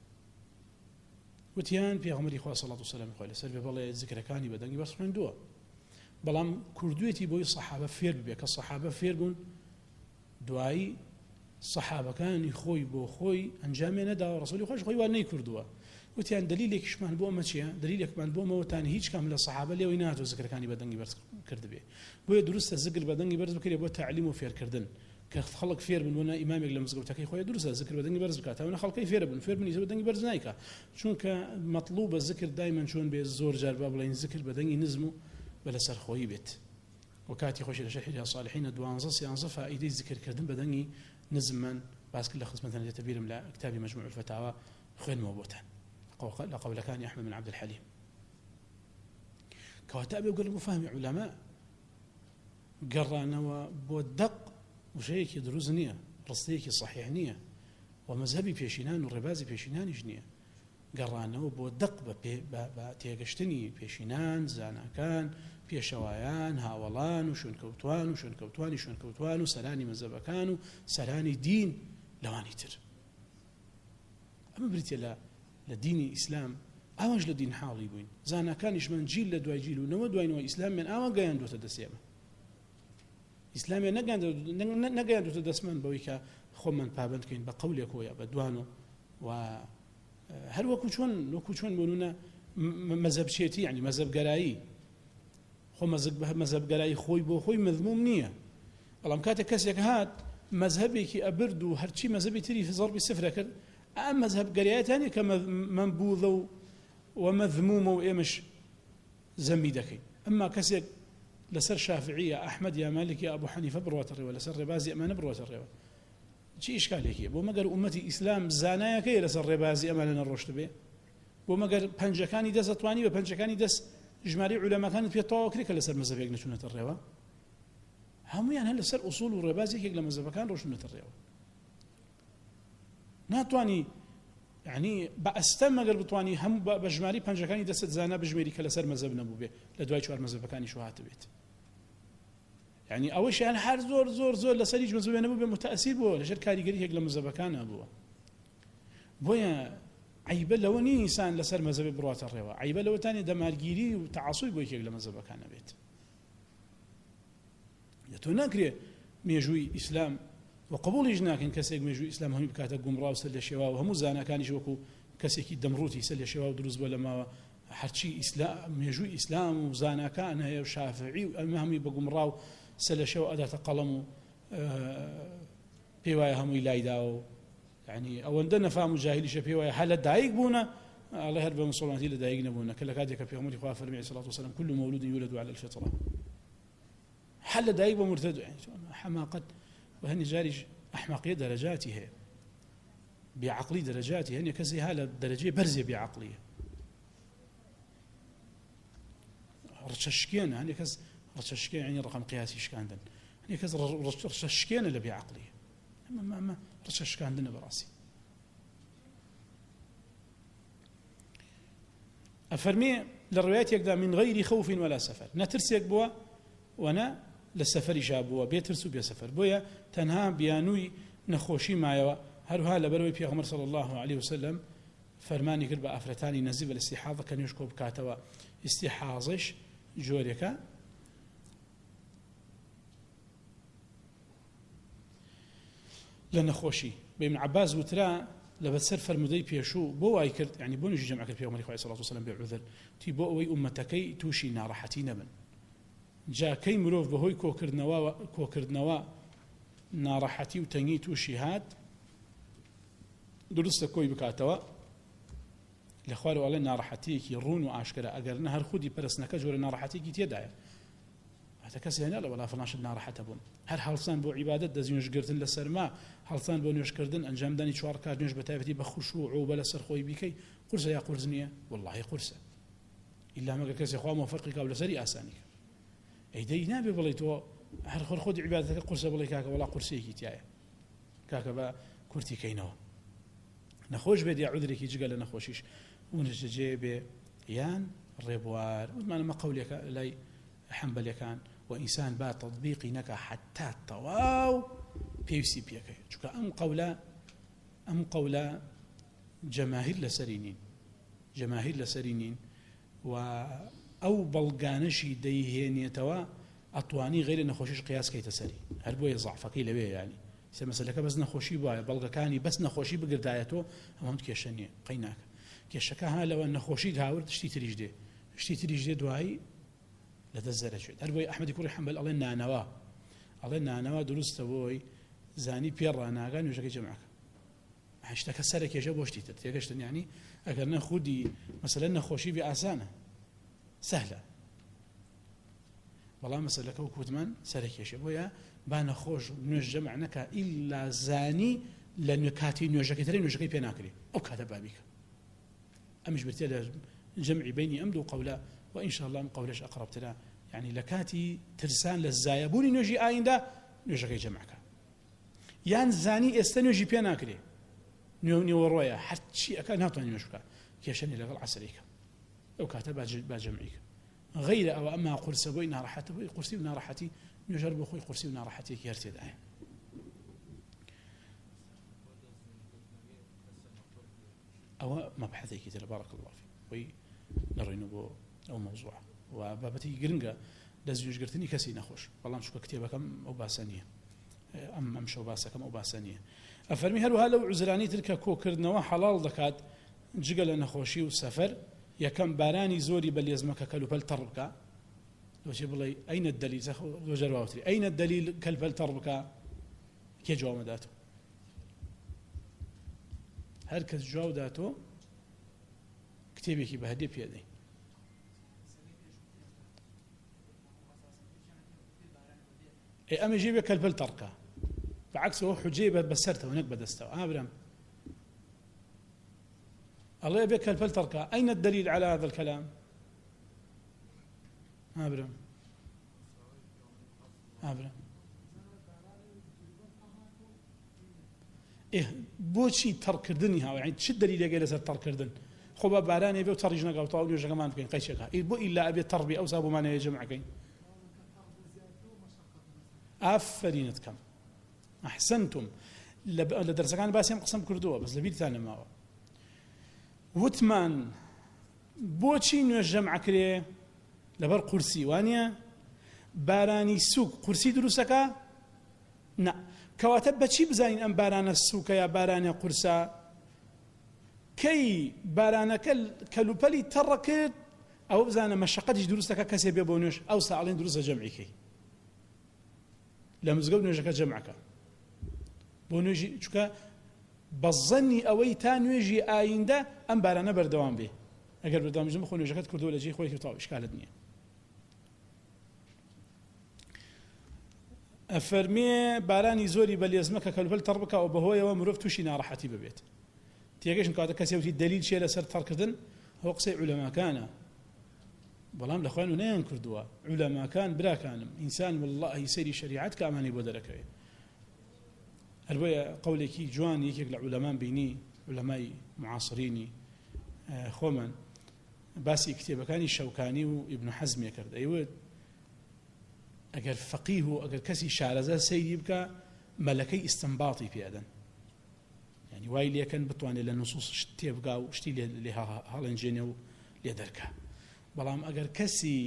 وتيان في غمري خواه الصلاة والسلام خواه لسر بالله الذكر كاني بدني بس من دوا بلام كردويتي بوي الصحابة فير بك الصحابة فير بون دعائي الصحابة كان يخوي بو خوي أنجامي ندا رسولي خوش خوي واني كردوا وتيان دليلك شمان بو ماشيا دليلك من بو موتاني هيج كامل الصحابة اللي ويناتو ذكر كاني بدني برز كرد به بو درست الذكر بدني برز بكري بو تعليم وفير كردن كخلق فير من وانا امامك لمزقوتك خويا درست الذكر بدني برز بكاتا وانا خلقي فير بن فير بن بدني برز نايكا شون كمطلوب الذكر دائما شون بالزور جربا بلا ذكر بدني نزمو بلا سر خوي بيت وكاتي خوش لشرح الصالحين دوانزس ينصف ايدي ذكر كردن بدني نزما بس كل خص مثلا تبير ملا كتاب مجموع الفتاوى خير موبوتا قول كان احمد بن عبد الحليم كواتب يقول مفاهيم علماء قرانا وبودق وشيك يدرزنيه رصيك صحيح نيه ومذهبي بيشينان والربازي بيشينان جنيه قرانا وبودق بتيجشتني بيشينان زانا كان بيشوايان هاولان وشون كوتوان وشون كوتوان وشون كوتوان وسلاني مذهبكانو سلاني دين لواني تر أما بريتي لا لدين الإسلام أواج لدين حالي بوين زانا كانش من جيل لدواي جيل ونو دواي نو إسلام من أوا جاين دو تدسيما إسلامي نجاين نجاين دو تدسمان بويكا خو من بابند كين بقول يكويا بدوانو و هل وكوشون وكوشون بونونا مذهب شيتي يعني مذهب قرائي خو مذهب مذهب قرائي خوي بو خوي مذموم نية الله مكاتك كسيك هات مذهبي كي أبردو هرشي مذهبي تري في ضرب السفر كر أما مذهب قرائي تاني كمنبوذ ومذموم وإيمش زميدكي أما كسيك لسر شافعية أحمد يا مالك يا أبو حنيفة بروات الروا لسر ربازي أمان بروات الروا شي إشكاليكي بو ما قال أمتي إسلام زانايا كي لسر ربازي أمان الرشد به بو ما قال بنجكاني دس أطواني وبنجكاني دس إجمالي علماء كانت في طاوكريك لسر مذهب يقنشونة الروا هم يعني هل لسر أصول الربازي كي لمذهب كان رشونة الروا ناتواني يعني بأستمع قال بتواني هم بجمالي بنجكاني دس زانا بجمالي كلسر مذهب نبو به لدواي شوار مذهب كاني شو هاتبيت يعني أول شيء أنا حار زور زور زور لسريج مذهب نبو به متأثير بو لشر كاريجري هيك لمذهب كان أبوه بويا عيب لو ني إنسان لسر مذهب بروات الروا عيب لو تاني دمارجيري وتعصب بو هيك لمذهب كان بيت يتونكري ميجوي إسلام وقبول إجناك إن كسيك ميجوي إسلام هم بكاتا قمرا وسل الشواء وهم زانا كان يشوكو كسيك دمروتي سل الشواء ودروز ولا ما حرشي إسلام ميجوي إسلام وزانا كان هي شافعي وهم بقمرا سل الشواء أداة قلم بيوايا هم إلايداو يعني أو عندنا فهم جاهلي شبيوايا حالة دايق بونا الله يرضى من صلواتي لدايقنا بونا كل كادك في عمر إخوة فرمي عليه الصلاة والسلام كل مولود يولد على الفطرة حل دايق ومرتد يعني حماقة وهني جارج أحمقية درجاتها بعقلي درجاتها هني كزي هالة درجة برزة بعقلية ڕچەشکێنە هەندێک کەس ڕچەشکێن ینی ڕقم قیاسی شکاندن هەندێک کەس ڕچەشکێنە لە بێعەقلیە ئەمە ڕچەشکاندنە بەڕاستی ئەفەرمێ لە ڕوایەتێکدا من غەیری خەوف ولا سەفەر نەترسێک بووە وەنە لە سەفەریشا بووە بێترس و بێ سەفەر بۆیە تەنها بیانووی نەخۆشی مایەوە هەروها لەبەرەوەی پێغەمبەر صلی الله عليه وسلم فەرمانی کرد بە ئافرەتانی نەزیف بە ئیستیحاضە کە نوێژ کۆ بکاتەوە ئیستیحاضش جۆرێکە لە نەخۆشی بە ئیبن عەباس وترا لەبەرسەر فەرمودەی پێشوو بۆ وای کرد یعنی بۆ نوێژی جەمع کرد پێغەمبەری خوا صلی الله عليه وسلم بێ عوذر تی بۆ ئەوەی ئومەتەکەی تووشی ناڕەحەتی نەبن جاکەی مرۆڤ بەهۆی کۆکردنەوە کۆکردنەوە ناڕەحەتی و تەنگی تووشی هات دروستە کۆی بکاتەوە لە خوارەوە ئەڵێ ناڕەحەتیەکی ڕوون و ئاشکرا ئەگەرنە هەر خودی پەرستنەکە جۆرە ناڕەحەتێکی تێدایە هەتا کەس هێنا لە وەڵا فڵانشت ناڕەحەتە بووم هەر هەڵسان بۆ عیبادەت دەست نوێژگرتن لە سەرما هەڵسان بۆ نوێژکردن ئەنجامدانی چوار کار نوێژ بە تایبەتی بە خوشوع و بە لەسەر خۆی بیکەی قورسە یا قورس نییە وەڵڵاهی قورسە ئیلا مەگەر کەسێ خوا مۆفەقی کا و لەسەری ئاسانی کە ئەیدەی نابێ بڵێ تۆ هەر خۆر خۆی عیبادەتەکە قورسە بڵێ کاکە وەڵا قورسەیەکی تایە کاکە بە کورتی کەینەوە نەخۆش بێت یا عودرێکی جگە لە نەخۆشیش ونجێ بێ یان ڕێبوار وتمانەمە قەولێکە لای حەنبەلیەکان و ئینسان با تەطبیقی نەکە حتا تەواو پێویستی پێکەوێت چونکە ئەم قەولە ئەم قەولە جەماهیر لەسەری نین جەماهیر لەسەری نین و ئەو بەڵگانەشی دەیهێنێتەوە ئەتوانی غیرە نەخۆشیش قیاسکەیتە سەری هەر بۆیە زەعفەکەی لەوێ یانی سێ مەسەلەکە بەس نەخۆشی وایە بەڵگەکانی بەس نەخۆشی بگردایەتەوە ئەمە کێشە نییە قەی ناکە کێشەکە ها لەوە نەخۆشی هاورد شتی تریش دێ شتی تریش دێ دوایی لەدەست زەرەچێت هەر بۆی ئەحمەدی کوڕی حەنبەل ئەڵێ نانەوە ئەڵێ نانەوە دروستە بۆی زانی پێ ڕناگە نوێژەکەی جەمعەکە هەشتەکە سەرە کێشە بۆ شتی تر تێگەشتن یعنی ئەگەر نە خودی مەسەلەن نەخۆشی بێ ئاسانە سهلە بەڵام مەسەلەکە و کوتمان سەرە کێشە بۆیە با نەخۆش نوێژ جەمع نەکە ئیلا زانی لە کاتی نوێژەکەی ترێ نوێژەکەی پێ ناکرێ ئەو کاتە بابیکە ئەمیش برتێ لە جەمعی بینی ئەم دوو قەولە وإن شاء الله قولش أقرب ترى يعني لكاتي ترسان للزايبوني نوجي آيندا نوجي جمعك يان زاني استنوجي بيانا كري نيوني ورويا حتى شيء أكاد ناطني نوجك كيشني لغل عسريك أو كاتب باجمعيك غير أو أما قرص بوينا راحته بوي قرصي ونا راحتي نجرب أخوي قرصي ونا راحتي كيرتي داعي أو مبحثي كتير بارك الله فيك وي نرينو بو أو موضوع وبابتي جرنجا دزوج قرتني كسي نخوش والله مشكو كتيبة كم أو باسانية أم أم شو باسة كم أو باسانية أفرمي هلو هلو عزراني تلك كوكرنا حلال دكات جقل نخوشي والسفر يا كم باراني زوري بل يزمك كلو بل تربك لو شي بلي أين الدليل زخو جرواوتري أين الدليل كلبل تربك كي جواب داتو هركز جواب داتو كتيبي كي بهدي بيدي أما يجيب كلب تركه بعكسه حجيبة بسرته ونقبة دسته أبرم الله يبي كلب تركه أين الدليل على هذا الكلام أبرم أبرم إيه بوشي ترك الدنيا يعني شو الدليل يقول لسه ترك الدنيا خب باراني يبي وترجنا قاو طاولي وجا كمان كين قيشها إيه بو إلا أبي تربي أو سابو ما نيجمع كين أفرينتكم أحسنتم لدرس كان باسم قسم كردوه بس لبيت ثاني ما هو وثمان بوشي نجمع كريه لبر قرسي وانيا باراني سوق قرسي دروسك نا كواتب بشي بزاين أم باران السوق يا باران قرسا كي باران كل كلوبلي تركت أو بزانا مشقتش دروسك كسب يبونش أو ساعلين دروس جمعي كي لما زقوا نوجك جمعك بونوجي شكا بظني أوي تانوجي آينده أم بارنا بردوام به أجر بردوام جم خو نوجك كردو لجي خوي كتاب إشكال الدنيا أفرمي باراني زوري بل يزمك كالبل تربك أو بهوية ومروف توشي نارحتي ببيت تيجيش نقعد كسيوتي الدليل شيء لسر تركدن هو قصي علماء كان بەڵام لە خوێن و نەیان کردووە عولەماکان براکانم ئینسان والله سەیری شریعەت کە ئەمانی بۆ دەرەکەوێت هەر بۆیە قەولێکی جوان یەکێک لە عولەمان بینی عولەمای معاصرینی خۆمان باسی کتێبەکانی شەوکانی و ئیبن حەزمیە کرد ئەیوت ئەگەر فەقیه و ئەگەر کەسی شارەزە سەیری بکە مەلەکەی ئیستنباطی پێدەن یعنی وای لێکەن بتوانێت لە نوسوس شتێ بگا و شتی لێ هەڵەنجێنێ و لێ دەرکە بەڵام ئەگەر کەسی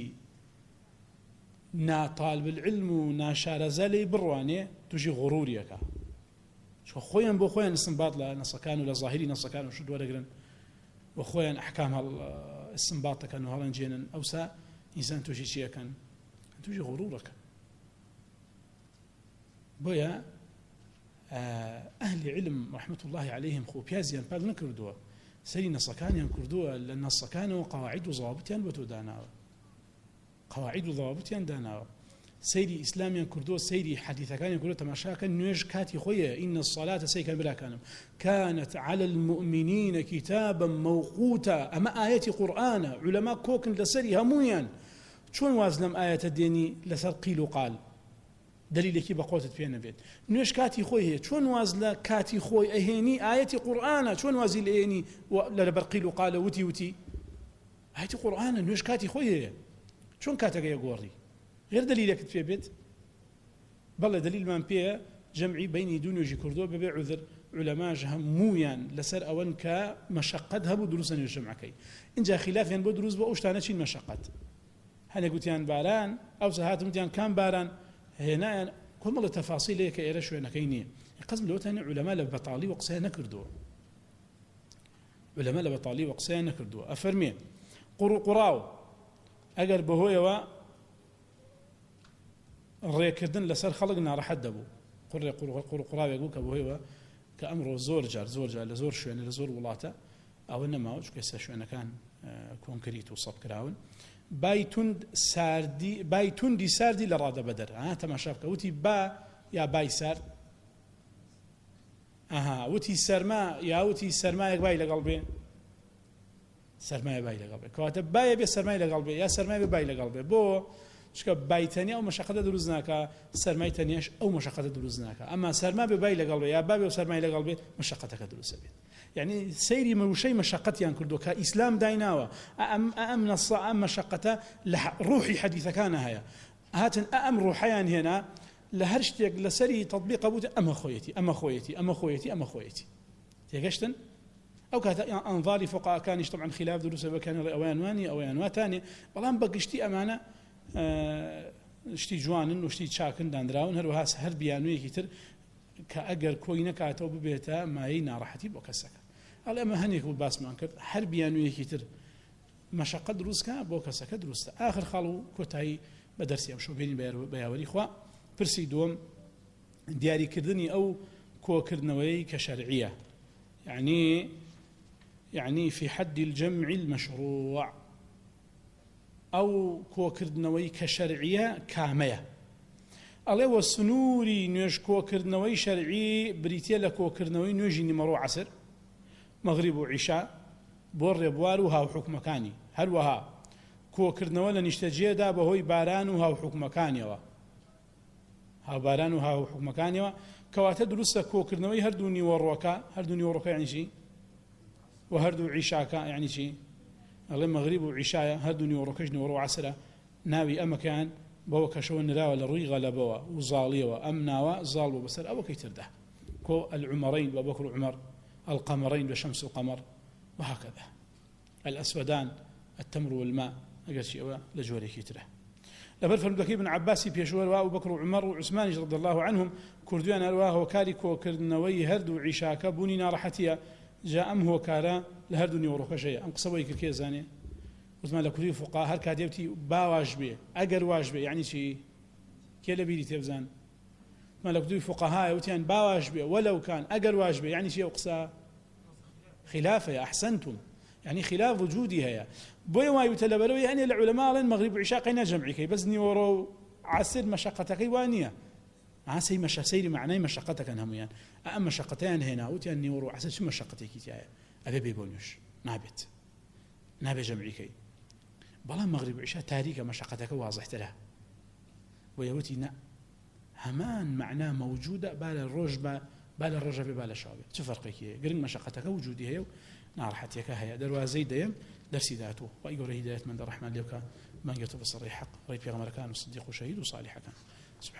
ناتالب العلم و ناشارەزە لێی بڕوانێ توژی غڕوریەکە چۆ خۆیان بۆ خۆیان استنباط لە نەسەکان و لە ظاهری نەسەکان و شت وەرەگرن و خۆیان ئەحکام استنباط دەکەن و هەڵەنجێنن ئەوسا ئینسان توژی چیەکەن توژی غڕورەکە بۆیە ئەهلی علم رحمة الله عليهم خۆ پیازیان پاک نەکردووە سەری نەسەکانیان کردووە لە نەسەکانەوە قەواعید و ضوابطیان بۆ تۆ داناوە قەواعید و ضوابطیان داناوە سەیری ئیسلامیان کردووە سەیری حەدیثەکانیان کردووە تەماشاکەن نوێژ کاتی خۆیە ئین الصلاة سەیکەن براکانم كانت على المؤمنين كتابا موقوتا ئەمە ئاەتی قورئانە عولەما کۆکن لەسەری هەموویان چۆن واز لەم ئاەتە دێنی لەسەر قیل و قال دلیلێکی بە قۆتت پێ نەبێت نوێژ کاتی خۆی هەیە چۆن واز لە کاتی خۆی ئەهێنی ئاەتی قورئانە چۆن وازی لێنی لە بەر قیل و قالە وتی وتی ئاەتی قورئانە نوێژ کاتی خۆی هەیە چۆن کاتەکەی گۆڕی غێر دلیلێکت پێ بێت بەڵێ دلیلمان پێیە جەمعی بینی دوو نوێژی کردووە بەبێ عوذر عولەماش هەموویان لەسەر ئەوەن کە مەشەقەت هەبوو دروستە نوێژ جەمعەکەی اینجا خلافیان بۆ دروست بۆ ئەو شتانە چین مەشەقەت هەنێک گوتیان باران ئەو هاتم وتیان کام باران هێنایان کۆمەڵە تەفاسیلەیە کە ئێرە شوێنەکەی نییە قەزم لەوەتانە عولەما لە بەتاڵی و قسەیان نەکردووە عولەما لە بەتاڵی و قسەیان نەکردووە ئەفەرمێ قوڕ و قوڕاو ئەگەر بەهۆیەوە ڕێکردن لەسەر خەڵک ناڕەحەت دەبوو قوڕێ قوڕ و قوڕاوێک بوو کە بەهۆیەوە کە ئەمڕۆ زۆر جار زۆر جار لە زۆر شوێنە لە زۆر وڵاتە ئەوە نەماوە چونکە ئێستا شوێنەکان کۆنکریت و سەپکراون بایتوند ساردی بایتوندی ساردی لە ڕادە بەدەر ها تەماشا بکە وتی با یا بای سارد ئەها وتی سەرما یا وتی سەرمایەک بای لەگەڵ بێ سەرمایە بای لەگەڵ بێ کەواتە بایە بێ سەرمای لەگەڵ بێ یا سەرمای بێ بای لەگەڵ بێ بۆ چکە بایتەنیا ئەو مەشەقەتە دروست ناکە سەرمای تەنیاش ئەو مەشەقەتە دروست ناکە ئەما سەرما بێ بای لەگەڵ بێ یا با بێ و سەرمای لەگەڵ بێ مەشەقەتەکە دروستە بێت يعني سيري مروشي مشقتيان كردو كإسلام دايناوا أم أم نص أم مشقته روحي حديث كان هيا هاتن أم روحيان هنا لهرشتك لسري تطبيق أبوت أما خويتي أما خويتي أما خويتي أما خويتي تيجشتن أو كانت أنظاري فقهاء كان طبعا خلاف دروس وكان أوان واني أوان واتاني والله بقشتي أمانة أه شتي جوانن وشتي شاكن داندراون هر وهاس هر بيانوي كتر كأجر كوينة كاتو ببيتا ما هي ناراحتي بوكسك هل أما هنيك باس ما أنكر هر بيانوي كتر مشقة دروس كا بوكسك دروس آخر خالو كتاي بدرسي أم شو بيني بياوري خوا برسي دوم دياري كردني أو كو كردنوي كشرعية يعني يعني في حد الجمع المشروع أو كو كردنوي كشرعية كامية الله والسنوري نوش كو كردنوي شرعي بريتيا لكو كردنوي نوجي نمرو عصر مغرب وعشاء بور بوارو هاو حكم مكاني هل وها كو كردنوي لنشتجيه دا بهوي بارانو هاو حكم مكاني وا هاو بارانو هاو حكم مكاني وا كواتا دروسا كو كردنوي هردوني وروكا هردوني وروكا يعني شي وهردو عشاكا يعني شي الله مغرب وعشاء هردوني وروكاش نورو عصر ناوي أما كان بو كشو نراوى لروي غلبوا وزاليوا أمناوا زالوا بسر أو كيترده كو العمرين ببكر عمر القمرين بشمس القمر وهكذا الأسودان التمر والماء أقل شيء لجوري كيتره لبر فرمدكي بن عباسي بيشور وأبو بكر وعمر وعثمان رضي الله عنهم كردوان أرواه وكاري كو كردنوي هردو عشاكا بوني نارحتيا جاء أم هو كارا لهردوني وروكا شيء أم قصوي كركيزاني وثمان لكل فقهاء هر كاديبتي با واجبه أجر واجبه يعني شيء كلا بيدي تبزان ما لكل فقهاء وتيان با واجبه ولو كان أجر واجبه يعني شيء أقصى خلافه أحسنتم يعني خلاف وجودي هي بوي ما يتلبلوا يعني العلماء المغرب عشاء قينا جمعي كي بزني ورو عسر مشقتك وانية مع سي مش سيري معناه مشقتك أنهم يعني أما مشقتين هنا وتيان ورو عسر شو مشقتك يا أبي بيبونيش نابت نابي جمعي كي بەڵام مەغریب عیشا تاریکە مەشەقەتەکە واضحترە وەیەوتی نە هەمان معنى موجودة با لە ڕۆژ بە با لە ڕۆژە بێ با لە شەو بێت چ فەرقێکی هەیە گرنگ مەشەقەتەکە وجودی هەیە و ناڕەحەتیەکە هەیە دەواازەی دەیەم دەرسی داتوە وای گەورە هیدایەتمەندە ڕەحمان لێ بکە مانگێتەوە بەسەڕی حەق ڕێی پێغەمبەرەکان و سدیق و شەهید و صالحەکان